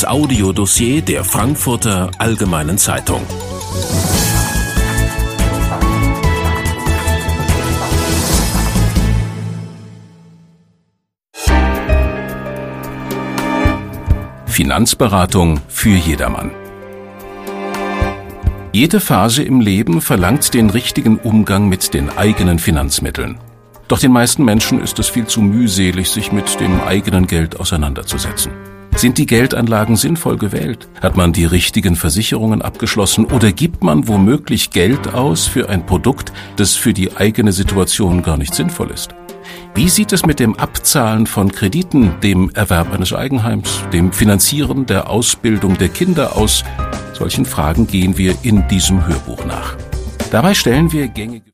Das Audiodossier der Frankfurter Allgemeinen Zeitung. Finanzberatung für jedermann. Jede Phase im Leben verlangt den richtigen Umgang mit den eigenen Finanzmitteln. Doch den meisten Menschen ist es viel zu mühselig, sich mit dem eigenen Geld auseinanderzusetzen. Sind die Geldanlagen sinnvoll gewählt? Hat man die richtigen Versicherungen abgeschlossen oder gibt man womöglich Geld aus für ein Produkt, das für die eigene Situation gar nicht sinnvoll ist? Wie sieht es mit dem Abzahlen von Krediten, dem Erwerb eines Eigenheims, dem Finanzieren der Ausbildung der Kinder aus? Solchen Fragen gehen wir in diesem Hörbuch nach. Dabei stellen wir gängige